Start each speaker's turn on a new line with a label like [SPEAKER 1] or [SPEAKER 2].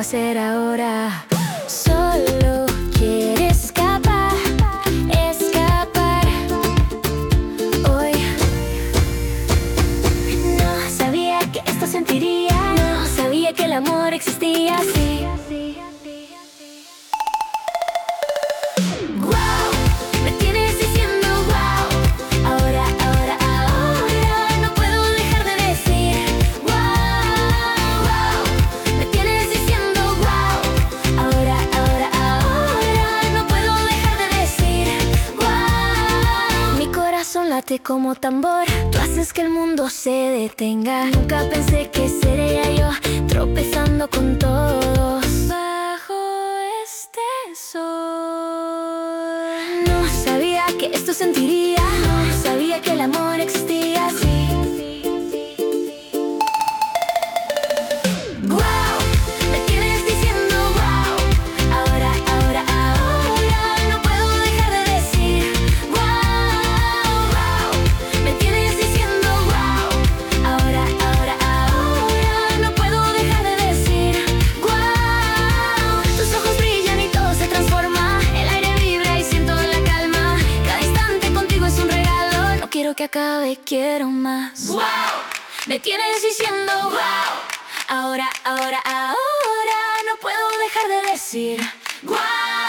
[SPEAKER 1] hacer ahora. Solo quiere escapar, escapar. Hoy no sabía que esto sentiría, no sabía que el amor existía así. Late como tambor, tú haces que el mundo se detenga. Nunca pensé que sería yo tropezando con todos bajo este sol. No sabía que esto sentiría, no sabía que el amor existía así. Que acabe, quiero más. Wow, me tienes diciendo wow. Ahora, ahora, ahora no puedo dejar de decir wow.